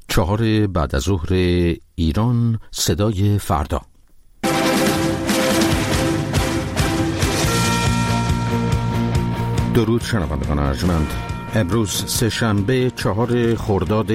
4 بعد از ظهر ایران، صدای فردا. درود شنوندگان ارجمند. امروز سه‌شنبه 4 خرداد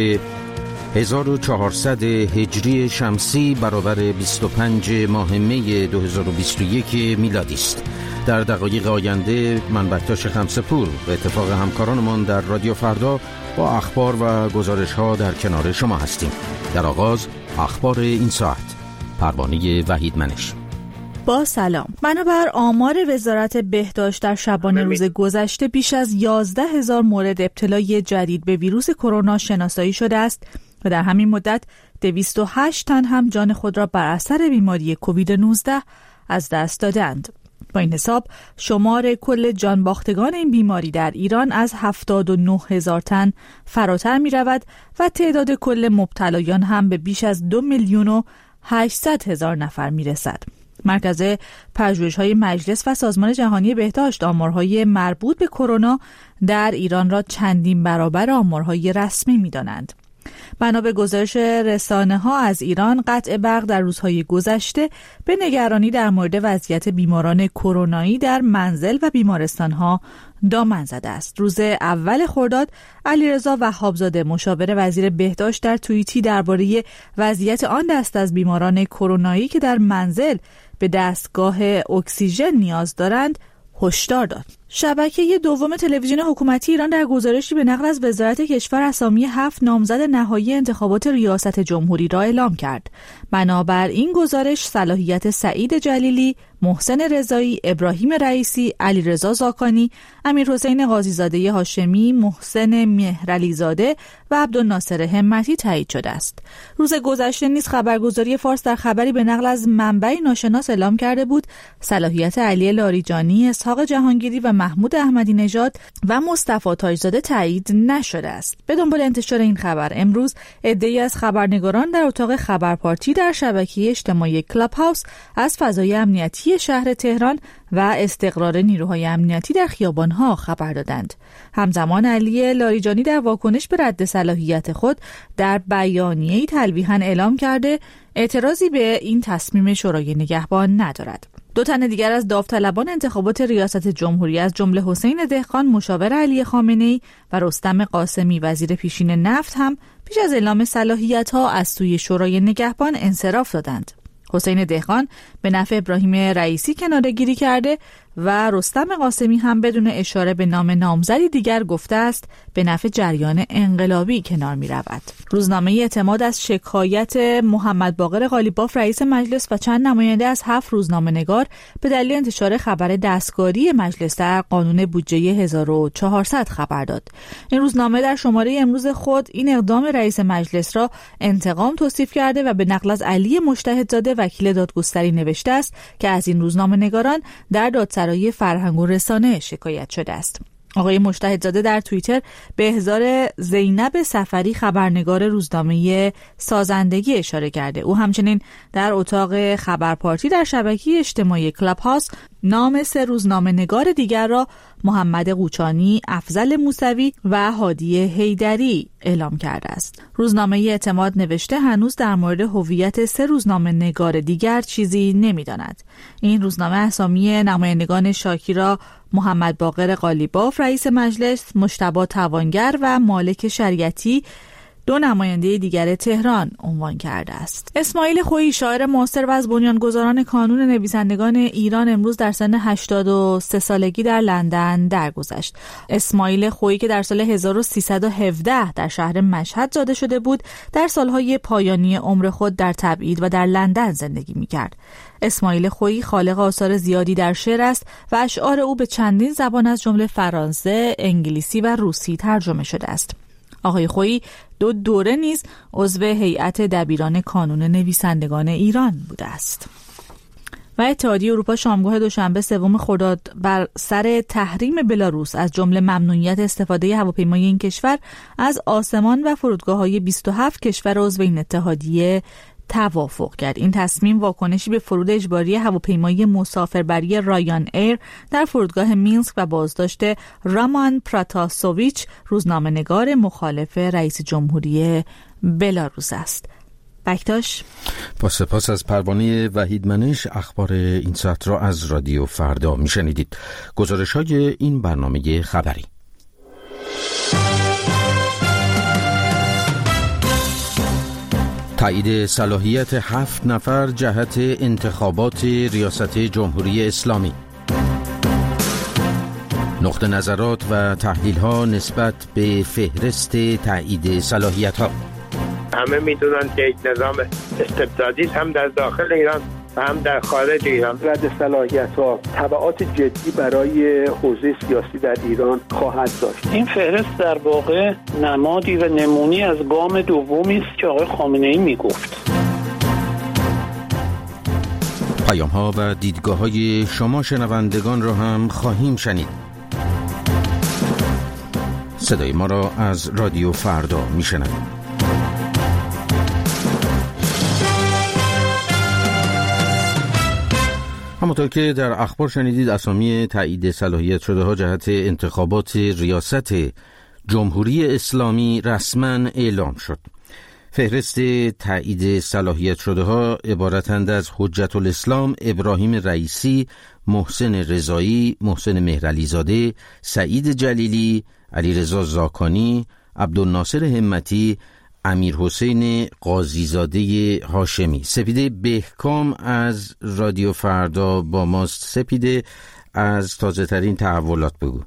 1400 هجری شمسی برابر 25 ماه می 2021 میلادی است. در دقایق آینده من بکتاش خمسه‌پور به اتفاق همکارانمان در رادیو فردا با اخبار و گزارش‌ها در کنار شما هستیم. در آغاز اخبار این ساعت. پروانه وحیدمنش. با سلام. بنابر آمار وزارت بهداشت در شبانه روز گذشته بیش از 11,000 مورد ابتلای جدید به ویروس کرونا شناسایی شده است و در همین مدت 208 تن هم جان خود را بر اثر بیماری کووید 19 از دست دادند. با این حساب شمار کل جان باختگان این بیماری در ایران از 79,000 تن فراتر می رود و تعداد کل مبتلایان هم به بیش از 2,800,000 نفر می رسد. مرکز پژوهش‌های مجلس و سازمان جهانی بهداشت آمارهای مربوط به کرونا در ایران را چندین برابر آمارهای رسمی می‌دانند. بنا به گزارش رسانه‌ها از ایران، قطع برق در روزهای گذشته به نگرانی در مورد وضعیت بیماران کرونایی در منزل و بیمارستان‌ها دامن زده است. روز اول خرداد، علیرضا وهابزاده مشاور وزیر بهداشت در توییتی درباره وضعیت آن دست از بیماران کرونایی که در منزل به دستگاه اکسیژن نیاز دارند هشدار داد. شبکه دوم تلویزیون حکومتی ایران در گزارشی به نقل از وزارت کشور اسامی 7 نامزد نهایی انتخابات ریاست جمهوری را اعلام کرد. بنابر این گزارش صلاحیت سعید جلیلی، محسن رضایی، ابراهیم رئیسی، علیرضا زاکانی، امیرحسین قاضیزاده هاشمی، محسن مهرعلیزاده و عبدالناصر همتی تایید شده است. روز گذشته نیز خبرگزاری فارس در خبری به نقل از منبعی ناشناس اعلام کرده بود صلاحیت علی لاریجانی، اسحاق جهانگیری و محمود احمدی نژاد و مصطفی تاجزاده تایید نشده است. به دنبال انتشار این خبر، امروز عده‌ای از خبرنگاران در اتاق خبرپارتی در شبکه اجتماعی کلاب هاوس از فضای امنیتی شهر تهران و استقرار نیروهای امنیتی در خیابان‌ها خبر دادند. همزمان علی لاریجانی در واکنش به رد صلاحیت خود در بیانیه‌ای تلویحاً اعلام کرده اعتراضی به این تصمیم شورای نگهبان ندارد. 2 تن دیگر از داوطلبان انتخابات ریاست جمهوری از جمله حسین دهقان مشاور علی خامنه‌ای و رستم قاسمی وزیر پیشین نفت هم پیش از اعلام صلاحیت‌ها از سوی شورای نگهبان انصراف دادند. حسین دهقان به نفع ابراهیم رئیسی کناره‌گیری کرده و رستم قاسمی هم بدون اشاره به نام نامزدی دیگر گفته است به نفع جریان انقلابی کنار می رود. روزنامه اعتماد از شکایت محمد باقر قالیباف رئیس مجلس و چند نماینده از 7 روزنامه‌نگار به دلیل انتشار خبر دستکاری مجلس در قانون بودجه 1400 خبر داد. این روزنامه در شماره امروز خود این اقدام رئیس مجلس را انتقام توصیف کرده و به نقل از علی مجتهدزاده وکیل دادگستری نوشته است که از این روزنامه‌نگاران در دادسرای فرهنگ و رسانه شکایت شده است. آقای مجتهدزاده در توییتر به احضار زینب صفری خبرنگار روزنامه سازندگی اشاره کرده. او همچنین در اتاق خبرپارتی در شبکه اجتماعی کلاب هاوس نام 3 روزنامه‌نگار دیگر را محمد قوچانی، افضل موسوی و هادی حیدری اعلام کرده است. روزنامه اعتماد نوشته هنوز در مورد هویت 3 روزنامه‌نگار دیگر چیزی نمی‌داند. این روزنامه اسامی نمایندگان شاکی را محمد باقر قالیباف رئیس مجلس، مجتبی توانگر و مالک شریعتی 2 نماینده دیگر تهران عنوان کرده است. اسماعیل خویی شاعر معاصر و از بنیانگذاران کانون نویسندگان ایران امروز در سن 83 سالگی در لندن درگذشت. اسماعیل خویی که در سال 1317 در شهر مشهد زاده شده بود، در سالهای پایانی عمر خود در تبعید و در لندن زندگی می‌کرد. اسماعیل خویی خالق آثار زیادی در شعر است و اشعار او به چندین زبان از جمله فرانسه، انگلیسی و روسی ترجمه شده است. آقای خویی 2 دوره نیز عضو هیئت دبیران کانون نویسندگان ایران بوده است. و اتحادیه اروپا شامگاه دوشنبه 3 خرداد بر سر تحریم بلاروس از جمله ممنوعیت استفاده هواپیمای این کشور از آسمان و فرودگاه‌های 27 کشور عضو این اتحادیه توافق کرد. این تصمیم واکنشی به فرود اجباری هواپیمای مسافربری رایان ایر در فرودگاه مینسک و بازداشت رامان پراتاسوویچ، روزنامه‌نگار مخالف رئیس جمهوری بلاروس است. بکتاش. با سپاس از پروانه وحیدمنش اخبار این ساعت را از رادیو فردا میشنیدید. گزارش‌های این برنامه خبری. تایید صلاحیت 7 نفر جهت انتخابات ریاست جمهوری اسلامی. نقطه نظرات و تحلیل‌ها نسبت به فهرست تایید صلاحیت‌ها. همه میدونن که یک نظام استبدادی هم در داخل ایران و هم در خارج ایران. رد صلاحیت‌ها تبعات جدی برای حوزه سیاسی در ایران خواهد داشت. این فهرست در واقع نمادی و نمونی از گام دومی است که آقای خامنه‌ای میگفت. پیام‌ها و دیدگاه‌های شما شنوندگان را هم خواهیم شنید. صدای ما را از رادیو فردا میشنوید. همونطور که در اخبار شنیدید، اسامی تایید صلاحیت شده ها جهت انتخابات ریاست جمهوری اسلامی رسما اعلام شد. فهرست تایید صلاحیت شده ها عبارتند از حجت الاسلام ابراهیم رئیسی، محسن رضایی، محسن مهرعلیزاده، سعید جلیلی، علیرضا زاکانی، عبدالناصر همتی، امیرحسین قاضیزاده هاشمی. سپیده بهکام از رادیو فردا با ماست. سپیده، از تازه ترین تحولات بگو.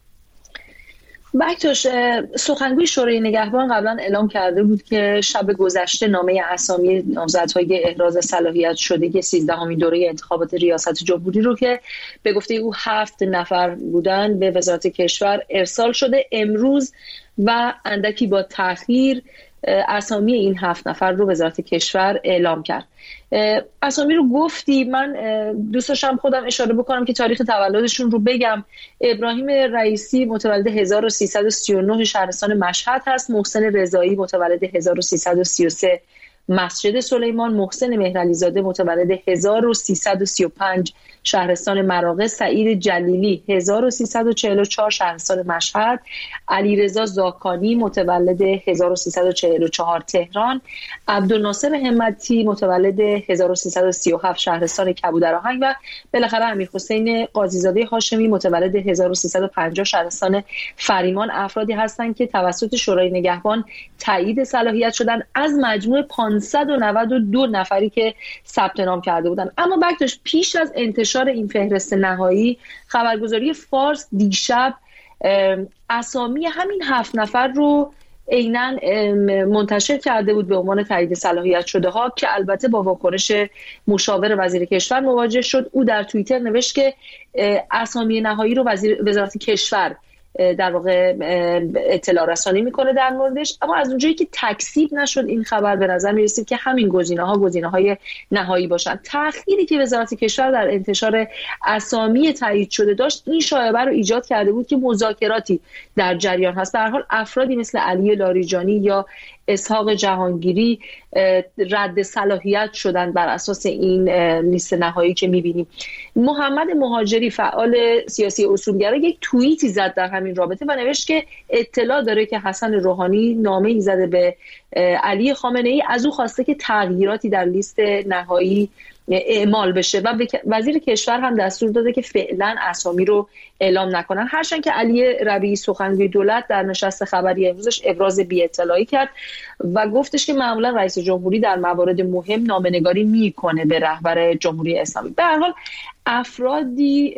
بکتاش، سخنگوی شورای نگهبان قبلا اعلام کرده بود که شب گذشته نامه اسامی نامزدهای احراز صلاحیت شده 13مین دوره انتخابات ریاست جمهوری رو که به گفته او 7 نفر بودن به وزارت کشور ارسال شده. امروز و اندکی با تأخیر اسامی این 7 نفر رو وزارت کشور اعلام کرد. اسامی رو گفتی، من دوست داشتم خودم اشاره بکنم که تاریخ تولدشون رو بگم. ابراهیم رئیسی متولد 1339 شهرستان مشهد هست. محسن رضایی متولد 1333 مسجد سلیمان. محسن مهرعلیزاده متولد 1335 شهرستان مراغه. سعید جلیلی 1344 شهرستان مشهد. علیرضا زاکانی متولد 1344 تهران. عبدالناصر همتی متولد 1337 شهرستان کبودرآهنگ و بالاخره امیرحسین قاضیزاده هاشمی متولد 1350 شهرستان فریمان افرادی هستند که توسط شورای نگهبان تایید صلاحیت شدن از مجموع 592 نفری که ثبت نام کرده بودند. اما بکتاش، پیش از انتشار این فهرست نهایی، خبرگزاری فارس دیشب اسامی همین 7 نفر رو عیناً منتشر کرده بود به عنوان تایید صلاحیت شده ها که البته با واکنش مشاور وزیر کشور مواجه شد. او در توییتر نوشت که اسامی نهایی رو وزارت کشور در واقع اطلاع رسانی میکنه در موردش، اما از اونجایی که تکذیب نشد این خبر، به نظر میرسید که همین گزینه‌های نهایی باشن. تأخیری که وزارت کشور در انتشار اسامی تایید شده داشت این شایعه رو ایجاد کرده بود که مذاکراتی در جریان هست. به هر حال افرادی مثل علی لاریجانی یا اسحاق جهانگیری رد صلاحیت شدن بر اساس این لیست نهایی که میبینیم. محمد مهاجری فعال سیاسی اصولگرا یک توییتی زد در همین رابطه و نوشت که اطلاع داره که حسن روحانی نامه‌ای زده به علی خامنه‌ای، از او خواسته که تغییراتی در لیست نهایی اعمال بشه و وزیر کشور هم دستور داده که فعلا اسامی رو اعلام نکنن. هرچند که علی ربیعی سخنگوی دولت در نشست خبری امروزش ابراز بی‌اطلاعی کرد و گفتش که معمولا رئیس جمهوری در موارد مهم نامه‌نگاری میکنه به رهبر جمهوری اسلامی. به هر حال افرادی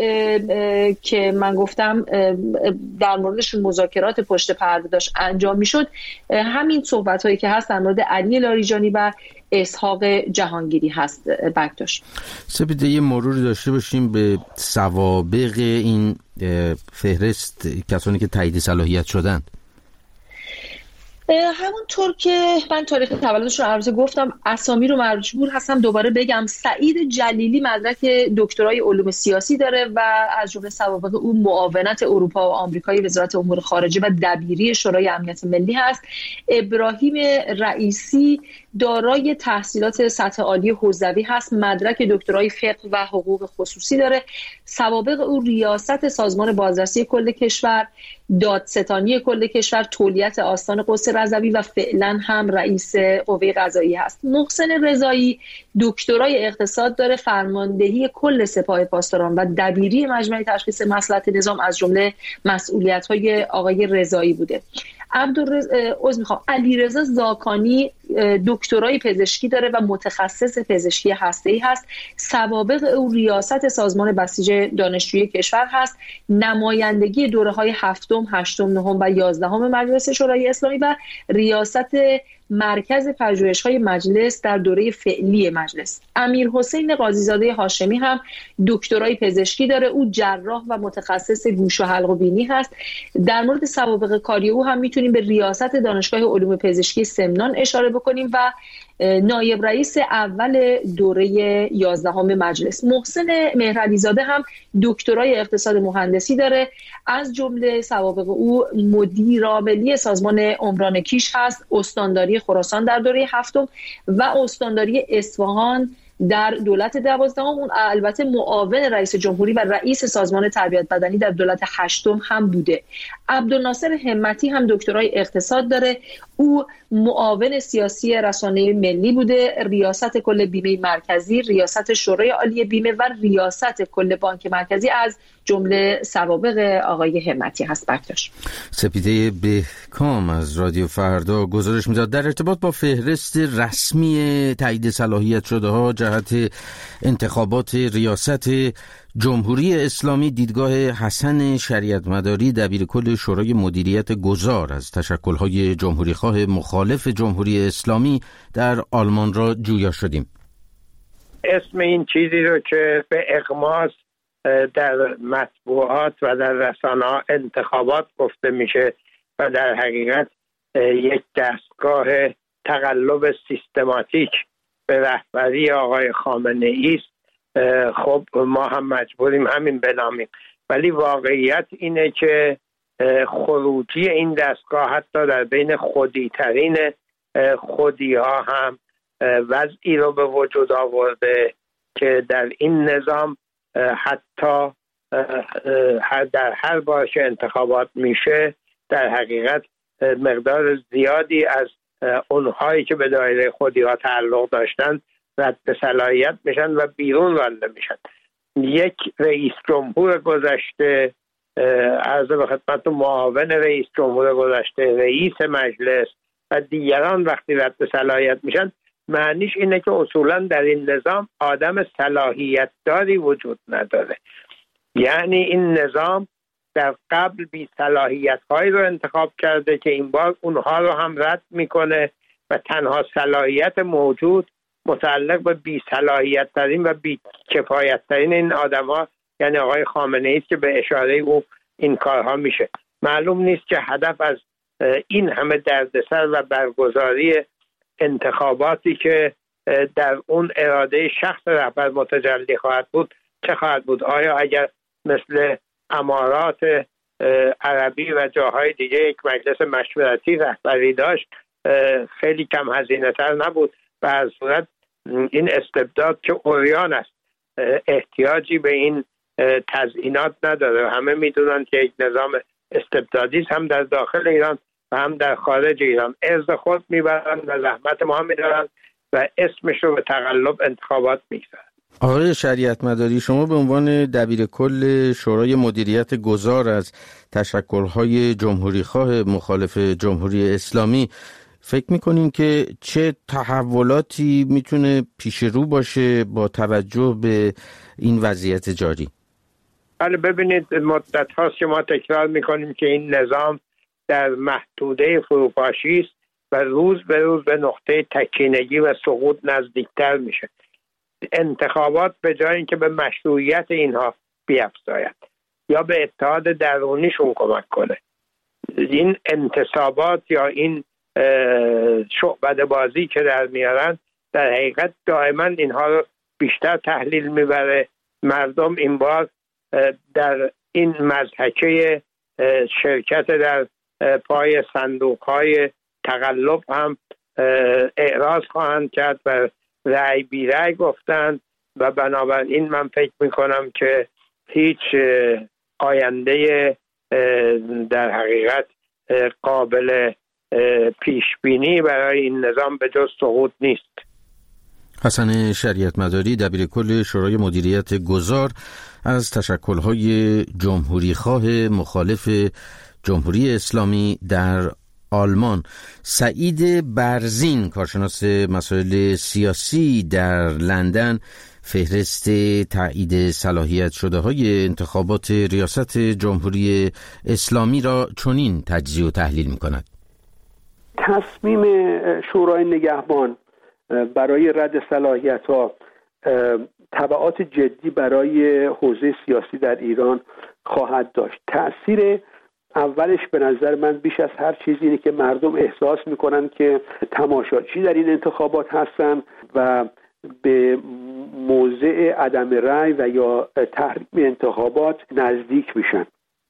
که من گفتم در موردشون مذاکرات پشت پرده داشت انجام میشد، همین صحبت‌هایی که هست در مورد علی لاریجانی و اسحاق جهانگیری هست. بکتاش، سپیده یه مروری داشته باشیم به سوابق این فهرست کسانی که تایید صلاحیت شدند. همونطور که من تاریخ تولدشون البته گفتم، اسامی رو مجبور هستم دوباره بگم. سعید جلیلی مدرک دکترای علوم سیاسی داره و از جمله سوابق او معاونت اروپا و آمریکای وزارت امور خارجه و دبیری شورای امنیت ملی هست. ابراهیم رئیسی دارای تحصیلات سطح عالی حوزوی هست، مدرک دکترای فقه و حقوق خصوصی داره. سوابق او ریاست سازمان بازرسی کل کشور، دادستانی کل کشور، تولیت آستان قدس رضوی و فعلا هم رئیس قوه قضاییه هست. محسن رضایی دکترای اقتصاد داره، فرماندهی کل سپاه پاسداران و دبیری مجمع تشخیص مصلحت نظام از جمله مسئولیت‌های آقای رضایی بوده. علیرضا زاکانی دکترای پزشکی داره و متخصص پزشکی هسته‌ای هست. سوابق او ریاست سازمان بسیج دانشجویی کشور هست، نمایندگی دوره‌های 7م، 8م، 9م و 11م مجلس شورای اسلامی و ریاست مرکز پژوهش‌های مجلس در دوره فعلی مجلس. امیرحسین قاضیزاده هاشمی هم دکترای پزشکی داره، او جراح و متخصص گوش و حلق و بینی هست. در مورد سوابق کاری او هم میتونیم به ریاست دانشگاه علوم پزشکی سمنان اشاره بکنیم و نایب رئیس اول دوره 11م مجلس. محسن مهرعلیزاده هم دکترای اقتصاد مهندسی داره، از جمله سوابق او مدیر عاملی سازمان عمران کیش هست، استانداری خراسان در دوره 7م و استانداری اصفهان در دولت 12م، اون البته معاون رئیس جمهوری و رئیس سازمان تربیت بدنی در دولت 8م هم بوده. عبدالناصر همتی هم دکترای اقتصاد داره، او معاون سیاسی رسانه ملی بوده، ریاست کل بیمه مرکزی، ریاست شورای عالی بیمه و ریاست کل بانک مرکزی از جمله سوابق آقای همتی هست. بکتاش سپیده بهکام از رادیو فردا گزارش میداد در ارتباط با فهرست رسمی تایید صلاحیت شده ها جهت انتخابات ریاست جمهوری اسلامی. دیدگاه حسن شریعت مداری دبیر کل شورای مدیریت گذار از تشکل‌های جمهوری خواه مخالف جمهوری اسلامی در آلمان را جویا شدیم. اسم این چیزی رو که به اغماس در مطبوعات و در رسانه‌ها انتخابات گفته میشه و در حقیقت یک دستگاه تقلب سیستماتیک به رهبری آقای خامنه‌ای است، خب ما هم مجبوریم همین بنامیم. ولی واقعیت اینه که خروجی این دستگاه حتی در بین خودی‌ترین خودی‌ها هم وضعی رو به وجود آورده که در این نظام حتی در هر بار که انتخابات میشه در حقیقت مقدار زیادی از اونهایی که به دایره خودی‌ها تعلق داشتن رد صلاحیت میشن و بیرون رانده میشن. یک رئیس جمهور گذشته، عرض به خدمت معاون رئیس جمهور گذشته، رئیس مجلس و دیگران وقتی رد صلاحیت میشن معنیش اینه که اصولا در این نظام آدم صلاحیت داری وجود نداره. یعنی این نظام در قبل بی صلاحیت هایی رو انتخاب کرده که این بار اونها رو هم رد میکنه و تنها صلاحیت موجود متعلق به بی صلاحیت ترین و بی کفایت ترین این آدم ها یعنی آقای خامنه ای است که به اشاره او این کارها میشه. معلوم نیست که هدف از این همه دردسر و برگزاری انتخاباتی که در اون اراده شخص رهبر متجلی خواهد بود چه خواهد بود؟ آیا اگر مثل امارات عربی و جاهای دیگه یک مجلس مشورتی رهبری داشت خیلی کم هزینه تر نبود و از صورت این استبداد که عریان است احتیاجی به این تزیینات نداره. همه میدونن که یک نظام استبدادی هم در داخل ایران و هم در خارج ایران ارز خود میبرن و زحمت ما میدارن و اسمش رو به تقلب انتخابات میگذارن. آقای شریعت مداری، شما به عنوان دبیر کل شورای مدیریت گذار از تشکل‌های جمهوری‌خواه مخالف جمهوری اسلامی فکر می‌کنین که چه تحولاتی میتونه پیش رو باشه با توجه به این وضعیت جاری؟ بله ببینید مدت هاست که ما تکرار میکنیم که این نظام در محدوده فروپاشی است و روز به روز به نقطه تکینگی و سقوط نزدیکتر میشه. انتخابات به جای اینکه به مشروعیت اینها بیفزاید یا به اتحاد درونیشون کمک کنه، این انتصابات یا این شعبده بازی که در میارن در حقیقت دائما اینها رو بیشتر تحلیل میبره. مردم این بار در این مضحکه شرکت در پای صندوق‌های تقلب هم اعراض خواهند کرد و رأی بی رأی گفتند و بنابراین من فکر میکنم که هیچ آینده در حقیقت قابل پیش بینی برای این نظام به جز سقوط نیست. حسن شریعت مداری دبیر کل شورای مدیریت گذار از تشکل‌های جمهوریخواه مخالف جمهوری اسلامی در آلمان، سعید برزین کارشناس مسائل سیاسی در لندن فهرست تایید صلاحیت شده های انتخابات ریاست جمهوری اسلامی را چنین تجزیه و تحلیل می‌کند. تصمیم شورای نگهبان برای رد صلاحیت‌ها تبعات جدی برای حوزه سیاسی در ایران خواهد داشت. تأثیر اولش به نظر من بیش از هر چیزی اینه که مردم احساس میکنن که تماشاچی در این انتخابات هستن و به موضع عدم رأی و یا تحریم انتخابات نزدیک میشن.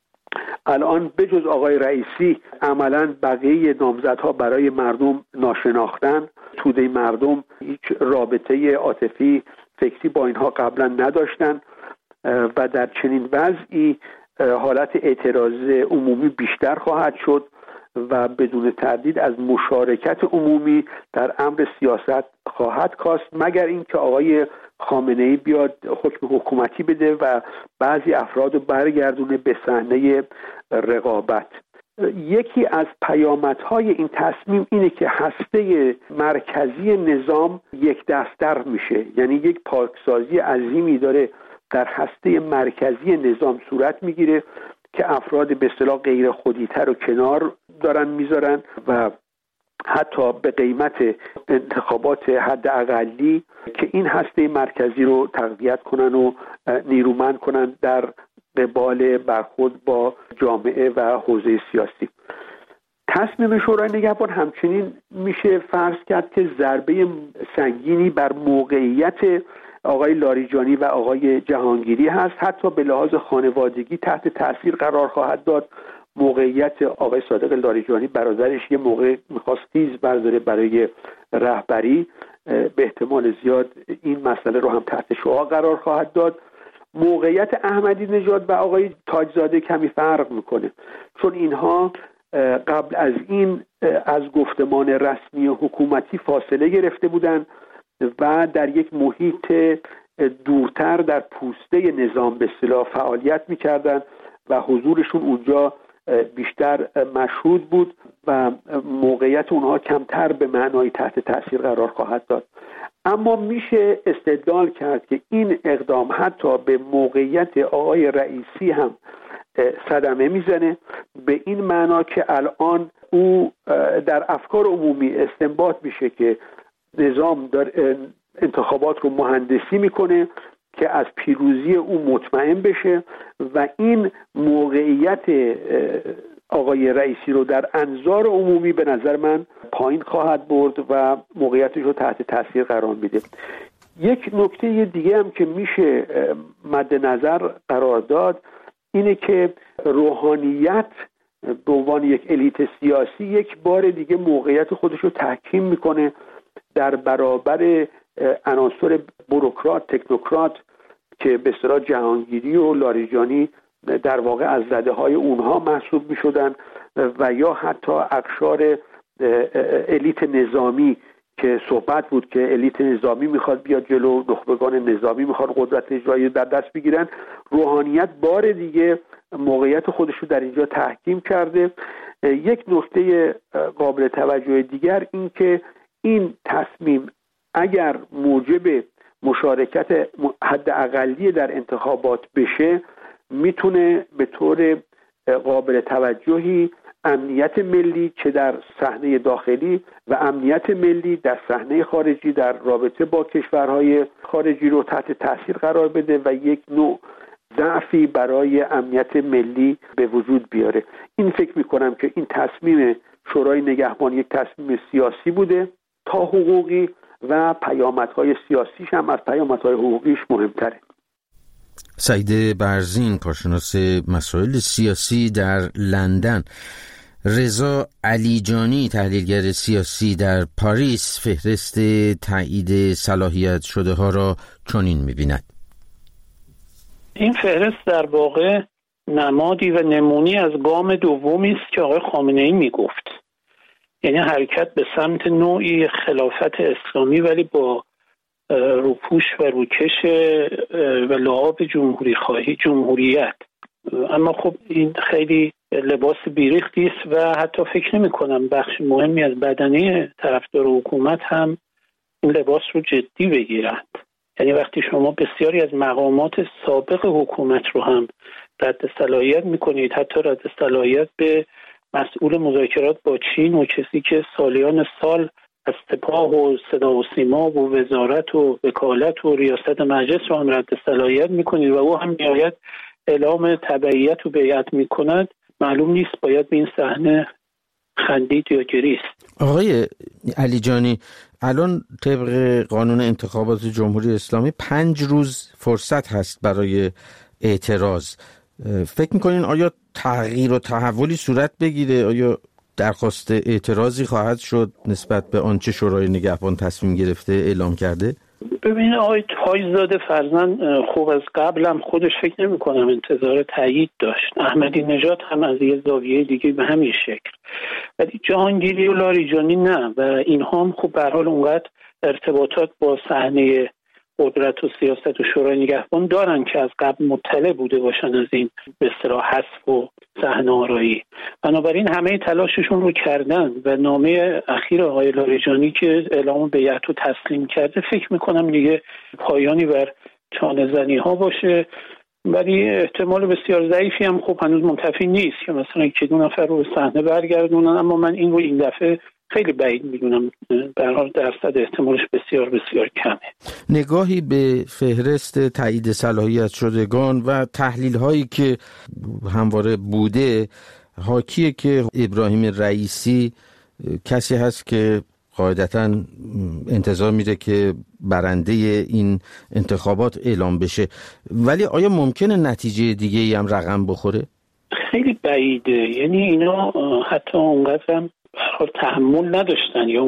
الان بجز آقای رئیسی عملاً بقیه نامزدها برای مردم ناشناختن، توده مردم هیچ رابطه عاطفی فکری با اینها قبلا نداشتن و در چنین وضعی حالت اعتراض عمومی بیشتر خواهد شد و بدون تردید از مشارکت عمومی در امر سیاست خواهد کاست، مگر اینکه آقای خامنه‌ای بیاد حکم حکومتی بده و بعضی افراد رو برگردونه به صحنه رقابت. یکی از پیامدهای این تصمیم اینه که هسته مرکزی نظام یک دست‌تر میشه، یعنی یک پاکسازی عظیمی داره در هسته مرکزی نظام صورت میگیره که افراد به اصطلاح غیر خودی‌تر رو کنار دارن میذارن و حتی به قیمت انتخابات حد اقلی که این هسته مرکزی رو تقویت کنن و نیرومند کنن در قبال برخورد با جامعه و حوزه سیاسی. تصمیم شورای نگهبان همچنین میشه فرض کرد که ضربه سنگینی بر موقعیت آقای لاریجانی و آقای جهانگیری هست، حتی به لحاظ خانوادگی تحت تاثیر قرار خواهد داد. موقعیت آقای صادق لاریجانی برادرش یه موقع میخواست تیز برداره برای رهبری، به احتمال زیاد این مسئله رو هم تحت شعاع قرار خواهد داد. موقعیت احمدی نژاد و آقای تاجزاده کمی فرق میکنه، چون اینها قبل از این از گفتمان رسمی حکومتی فاصله گرفته بودند و در یک محیط دورتر در پوسته نظام به اصطلاح فعالیت میکردند و حضورشون اونجا بیشتر مشهود بود و موقعیت اونها کمتر به معنای تحت تاثیر قرار خواهد داد. اما میشه استدلال کرد که این اقدام حتی به موقعیت آقای رئیسی هم صدمه میزنه، به این معنا که الان او در افکار عمومی استنباط میشه که نظام انتخابات رو مهندسی میکنه که از پیروزی او مطمئن بشه و این موقعیت آقای رئیسی رو در انظار عمومی به نظر من پایین خواهد برد و موقعیتش رو تحت تاثیر قرار میده. یک نکته دیگه هم که میشه مد نظر قرار داد اینه که روحانیت به عنوان یک الیت سیاسی یک بار دیگه موقعیت خودش رو تحکیم میکنه در برابر عناصر بوروکرات، تکنوکرات که به اصطلاح جهانگیری و لاریجانی در واقع از زده‌های اونها محسوب می‌شدن و یا حتی اقشار الیت نظامی که صحبت بود که الیت نظامی میخواد بیاد جلو، نخبگان نظامی میخواد قدرت اجرایی در دست بگیرن. روحانیت بار دیگه موقعیت خودش رو در اینجا تحکیم کرده. یک نکته قابل توجه دیگر این که این تصمیم اگر موجب مشارکت حد اقلی در انتخابات بشه میتونه به طور قابل توجهی امنیت ملی چه در صحنه داخلی و امنیت ملی در صحنه خارجی در رابطه با کشورهای خارجی رو تحت تاثیر قرار بده و یک نوع ضعفی برای امنیت ملی به وجود بیاره. این فکر میکنم که این تصمیم شورای نگهبان یک تصمیم سیاسی بوده تا حقوقی و پیامدهای سیاسیش هم از پیامدهای حقوقیش مهمتره. سعید برزین کارشناس مسائل سیاسی در لندن. رضا علیجانی تحلیلگر سیاسی در پاریس فهرست تایید صلاحیت شده ها را چنین می‌بیند. این فهرست در واقع نمادی و نمونی از گام دومی است که آقای خامنه‌ای میگفت، یعنی حرکت به سمت نوعی خلافت اسلامی ولی با روپوش و روکش و لعاب جمهوریت. اما خب این خیلی لباس بیریختی است و حتی فکر نمی کنم بخش مهمی از بدنه طرفدار حکومت هم این لباس رو جدی بگیرند. یعنی وقتی شما بسیاری از مقامات سابق حکومت رو هم رد صلاحیت میکنید، حتی رد صلاحیت به مسئول مذاکرات با چین و کسی که سالیان سال از سپاه و صدا و سیما و وزارت و وکالت و ریاست مجلس رو هم رد صلاحیت میکنید و او هم میآید اعلام تبعیت و بیعت میکند، معلوم نیست باید به این صحنه خندید یا گریست. آقای علی جانی، الان طبق قانون انتخابات جمهوری اسلامی 5 روز فرصت هست برای اعتراض. فکر میکنین آیا تغییر و تحولی صورت بگیره؟ آیا درخواست اعتراضی خواهد شد نسبت به آنچه شورای نگهبان تصمیم گرفته اعلام کرده؟ ببینید آقای تاج‌زاده فرزند خوب از قبلم خودش فکر نمی کنم انتظار تایید داشت. احمدی نژاد هم از یه زاویه دیگه به همین شکل، ولی جهانگیری و لاریجانی نه و اینها هم خب به هر حال اونقدر ارتباطات با صحنه قدرت و سیاست و شورای نگهبان دارن که از قبل مطلع بوده باشن از این به اصطلاح حذف و صحنه آرایی. بنابراین همه تلاششون رو کردن و نامه اخیر آقای لاریجانی که اعلام بیعت رو تسلیم کرده فکر میکنم دیگه پایانی بر چانه زنی ها باشه، ولی احتمال بسیار ضعیفی هم خب هنوز منتفی نیست که مثلا 1-2 نفر رو به صحنه برگردونن، اما من این رو این دفعه خیلی بعید میدونم، به هر حال درصد احتمالش بسیار بسیار کمه. نگاهی به فهرست تایید صلاحیت شدگان و تحلیل هایی که همواره بوده حاکیه که ابراهیم رئیسی کسی هست که قاعدتاً انتظار میره که برنده این انتخابات اعلام بشه، ولی آیا ممکنه نتیجه دیگه‌ای هم رقم بخوره؟ خیلی بعیده. یعنی اینا حتی اونقدر هم تحمل نداشتن یا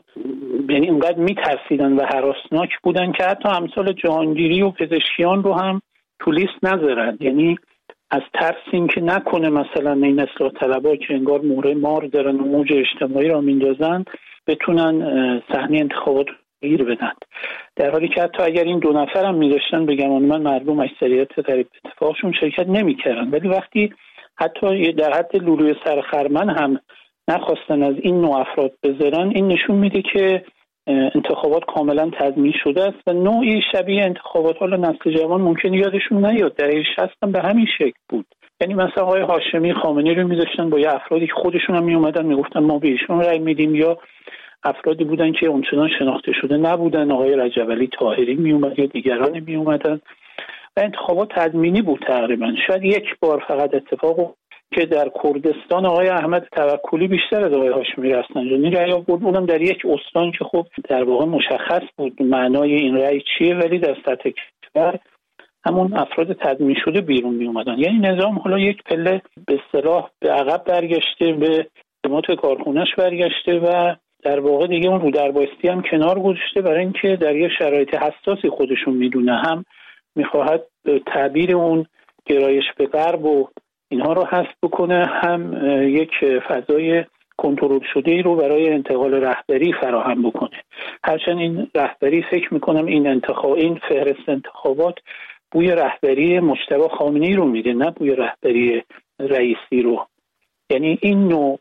اونقدر میترسیدن و هراسناک بودن که حتی امثال جهانگیری و پزشکیان رو هم تو لیست نذارن. یعنی از ترس این که نکنه مثلا این اصلاح طلبا که انگار موره مار دارن و موج اجتماعی را میندازن بتونن صحنه انتخابات رو گیر بدن، در حالی که حتی اگر این 2 نفر هم میذاشتن به گمان من مردم اکثریت قریب اتفاقشون شرکت نمیکردن، ولی وقتی حتی در حد لولوی سرخرمن هم نخواستن از این نوع افراد بذارن، این نشون میده که انتخابات کاملا تضمین شده است و نوعی شبیه انتخابات حالا نسل جوان ممکن یادشون نیاد دهه 60 هم به همین شکل بود. یعنی مثلا آقای هاشمی خامنه‌ای رو میذاشتن با یه افرادی که خودشون هم میومدن میگفتن ما به ایشون رأی میدیم، یا افرادی بودن که اونچنان شناخته شده نبودن، آقای رجب علی طاهری میومد یا دیگران میومدن و انتخابات تضمینی بود تقریبا. شاید یک بار فقط اتفاق که در کردستان آقای احمد توکلی بیشتر از آقای هاشمی رفسنجانی رأی آورد، اونم در یک استان که خب در واقع مشخص بود معنای این رأی چیه، ولی در سطح کشور همون افراد تضمین شده بیرون می اومدن. یعنی نظام حالا یک پله به اصطلاح به عقب برگشته، به خدمات کارخونه‌اش برگشته و در واقع دیگه اون رو در بایستی هم کنار گذاشته برای اینکه در یه شرایط حساسی خودشون میدونه هم میخواهد تعبیر اون گرایش به غرب و اینها رو حذف بکنه، هم یک فضای کنترل شده ای رو برای انتقال رهبری فراهم بکنه. هرچند این رهبری فکر میکنم این فهرست انتخابات بوی رهبری مجتبی خامنه‌ای رو میده، نه بوی رهبری رئیسی رو. یعنی این نوع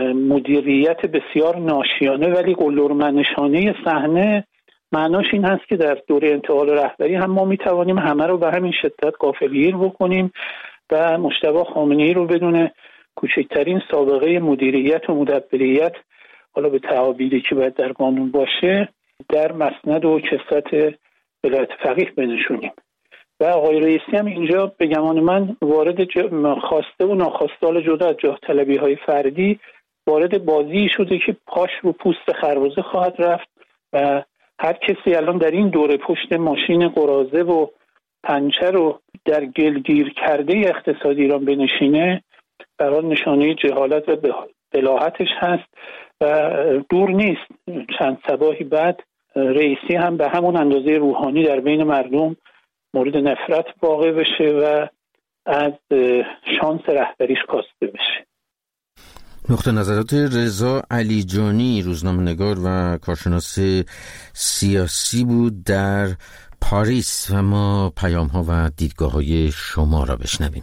مدیریت بسیار ناشیانه ولی قلدرمنشانه صحنه معناش این هست که در دوره انتقال رهبری هم ما میتوانیم همه رو به همین شدت غافلگیر بکنیم و مجتبی خامنه‌ای رو بدون کوچکترین سابقه مدیریت و مدبریت، حالا به تعابیری که باید در قانون باشه، در مسند و کسرت ولایت فقیه بنشونیم. و آقای رئیسی هم اینجا به گمان من وارد خواسته و ناخواسته، حالا جدا از جاه طلبی های فردی، وارد بازی شده که پاش رو پوست خربزه خواهد رفت و هر کسی الان در این دوره پشت ماشین قراضه و پنچر رو در گلگیر کرده اقتصادی ایران بنشینه، برای نشانه جهالت و بلاهتش هست و دور نیست چند صباحی بعد رئیسی هم به همون اندازه روحانی در بین مردم مورد نفرت واقع بشه و از شانس رهبریش کاسته بشه. نقطه نظرات رضا علیجانی، روزنامه‌نگار و کارشناس سیاسی بود در پاریس و ما پیام‌ها و دیدگاه‌های شما را بشنویم.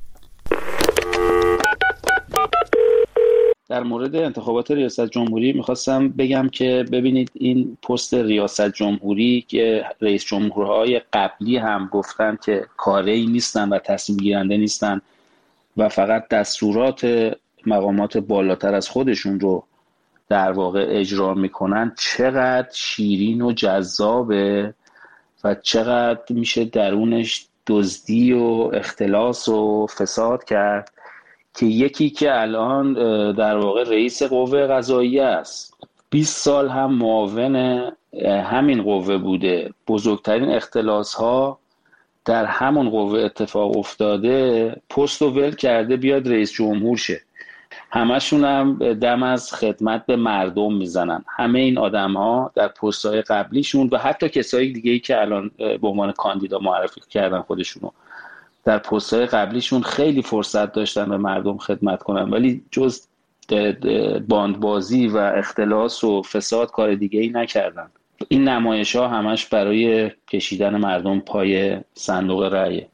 در مورد انتخابات ریاست جمهوری میخواستم بگم که ببینید این پست ریاست جمهوری که رئیس جمهورهای قبلی هم گفتن که کاری نیستن و تصمیم گیرنده نیستن و فقط دستورات مقامات بالاتر از خودشون رو در واقع اجرا میکنن، چقدر شیرین و جذابه و چقدر میشه درونش دزدی و اختلاس و فساد کرد که یکی که الان در واقع رئیس قوه قضاییه است 20 سال هم معاون همین قوه بوده، بزرگترین اختلاس ها در همون قوه اتفاق افتاده، پست رو ول کرده بیاد رئیس جمهور شه. همشون هم دم از خدمت به مردم میزنن. همه این آدم ها در پست های قبلیشون و حتی کسایی دیگه‌ای که الان به عنوان کاندیدا معرفی کردن خودشونو، در پست‌های قبلیشون خیلی فرصت داشتن به مردم خدمت کنن ولی جز باندبازی و اختلاس و فساد کار دیگه‌ای نکردن. این نمایش‌ها همش برای کشیدن مردم پای صندوق رأی.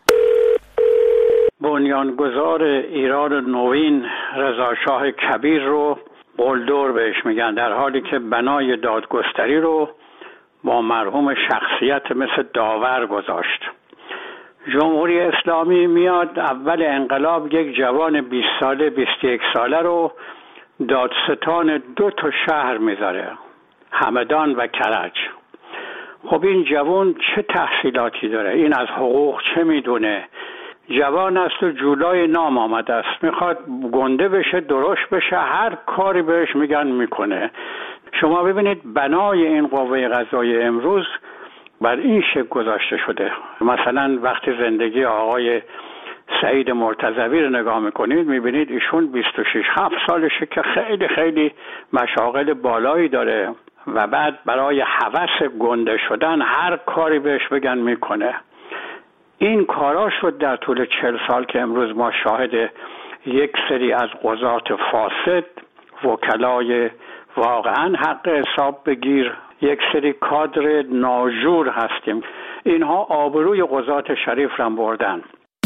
بنیانگذار ایران نوین رضا شاه کبیر رو قلدر بهش میگن، در حالی که بنای دادگستری رو با مرحوم شخصیت مثل داور گذاشت. جمهوری اسلامی میاد اول انقلاب یک جوان 20 ساله 21 ساله رو دادستان 2 شهر میذاره، همدان و کرج. خب این جوان چه تحصیلاتی داره؟ این از حقوق چه میدونه؟ جوان است و جولای نام آمده است، میخواد گنده بشه، درشت بشه، هر کاری بهش میگن میکنه. شما ببینید بنای این قوه قضاییه امروز بر این شکل گذاشته شده. مثلا وقتی زندگی آقای سعید مرتضوی رو نگاه میکنید میبینید ایشون 26-7 سالشه که خیلی خیلی مشاغل بالایی داره و بعد برای هوس گنده شدن هر کاری بهش بگن میکنه. این کارا شد در طول 40 سال که امروز ما شاهد یک سری از قضات فاسد، وکلای واقعا حق حساب بگیر، یک سری کادر ناجور هستیم. اینها آبروی قضات شریف را بردن.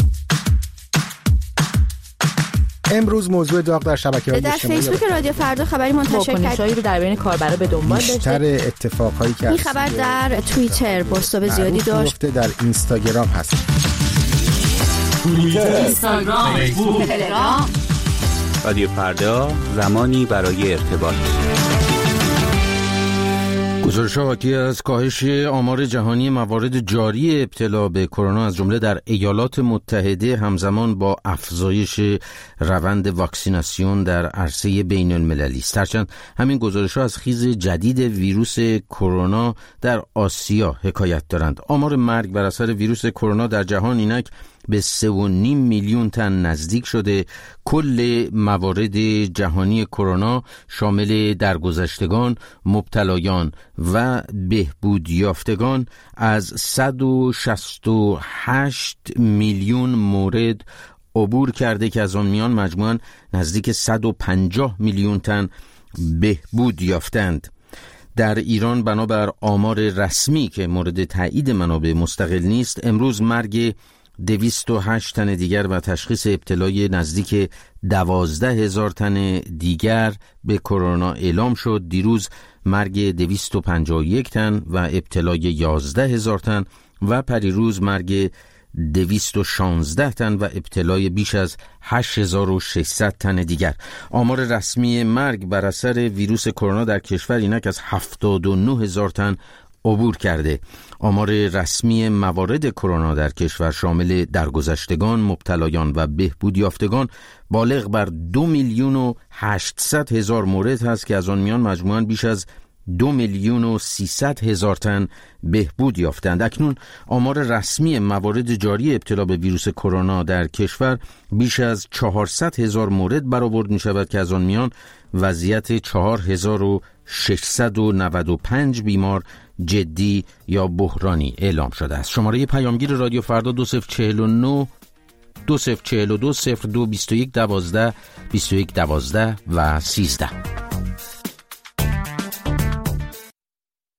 امروز موضوع داغ در شبکه‌های اجتماعی در فیسبوک رادیو فردا خبری منتشر کرد رو در بین کاربرا به دنبال داشته. بیشتر اتفاقهایی که این خبر در توییتر بازتاب زیادی داشت، در اینستاگرام هست. توییتر، اینستاگرام، فیسبوک، تلگرام. رادیو فردا، زمانی برای ارتباط. گزارش‌ها حاکی از کاهش آمار جهانی موارد جاری ابتلا به کرونا از جمله در ایالات متحده همزمان با افزایش روند واکسیناسیون در عرصه بین المللی است. هرچند همین گزارش‌ها از خیز جدید ویروس کرونا در آسیا حکایت دارند. آمار مرگ بر اثر ویروس کرونا در جهان اینک به 3.5 میلیون تن نزدیک شده. کل موارد جهانی کرونا شامل درگذشتگان، مبتلایان و بهبود یافتگان از 168 میلیون مورد عبور کرده که از آن میان مجموعاً نزدیک 150 میلیون تن بهبود یافتند. در ایران بنابر آمار رسمی که مورد تایید منابع مستقل نیست، امروز مرگ 208 تن دیگر و تشخیص ابتلای نزدیک 12,000 تن دیگر به کرونا اعلام شد. دیروز مرگ 251 تن و ابتلای 11,000 تن و پریروز مرگ 216 تن و ابتلای بیش از 8,600 تن دیگر. آمار رسمی مرگ بر اثر ویروس کرونا در کشور اینک از 79,000 تن عبور کرده. آمار رسمی موارد کرونا در کشور شامل درگذشتگان، مبتلایان و بهبود یافتگان بالغ بر 2,800,000 مورد هست که از آن میان مجموعاً بیش از 2,300,000 تن بهبود یافتند. اکنون آمار رسمی موارد جاری ابتلا به ویروس کرونا در کشور بیش از 400,000 مورد برآورد می شود که از آن میان وضعیت 4,695 بیمار جدی یا بحرانی اعلام شده است. شماره پیامگیر رادیو فردا 2049 2042 02 21 12 21 12 و 13.